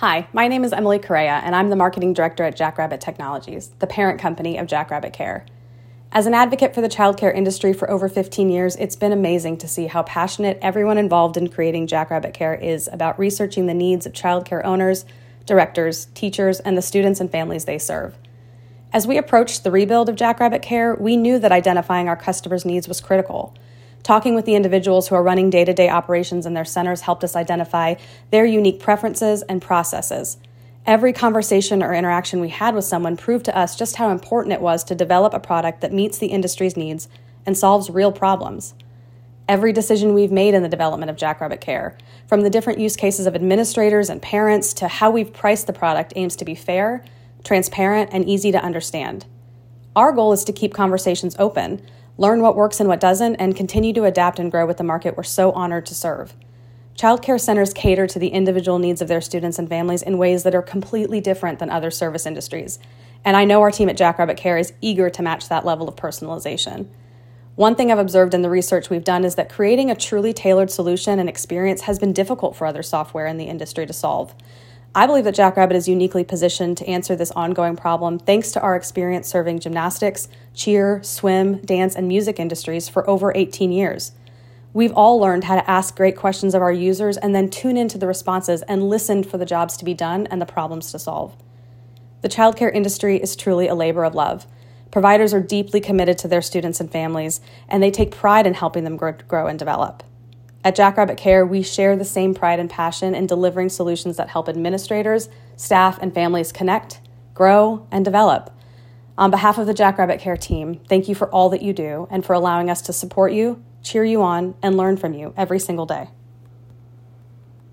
Hi, my name is Emily Correa, and I'm the Marketing Director at Jackrabbit Technologies, the parent company of Jackrabbit Care. As an advocate for the childcare industry for over 15 years, it's been amazing to see how passionate everyone involved in creating Jackrabbit Care is about researching the needs of childcare owners, directors, teachers, and the students and families they serve. As we approached the rebuild of Jackrabbit Care, we knew that identifying our customers' needs was critical. Talking with the individuals who are running day-to-day operations in their centers helped us identify their unique preferences and processes. Every conversation or interaction we had with someone proved to us just how important it was to develop a product that meets the industry's needs and solves real problems. Every decision we've made in the development of Jackrabbit Care, from the different use cases of administrators and parents to how we've priced the product, aims to be fair, transparent, and easy to understand. Our goal is to keep conversations open, learn what works and what doesn't, and continue to adapt and grow with the market we're so honored to serve. Childcare centers cater to the individual needs of their students and families in ways that are completely different than other service industries, and I know our team at Jackrabbit Care is eager to match that level of personalization. One thing I've observed in the research we've done is that creating a truly tailored solution and experience has been difficult for other software in the industry to solve. I believe that Jackrabbit is uniquely positioned to answer this ongoing problem thanks to our experience serving gymnastics, cheer, swim, dance, and music industries for over 18 years. We've all learned how to ask great questions of our users and then tune into the responses and listen for the jobs to be done and the problems to solve. The childcare industry is truly a labor of love. Providers are deeply committed to their students and families, and they take pride in helping them grow and develop. At Jackrabbit Care, we share the same pride and passion in delivering solutions that help administrators, staff, and families connect, grow, and develop. On behalf of the Jackrabbit Care team, thank you for all that you do and for allowing us to support you, cheer you on, and learn from you every single day.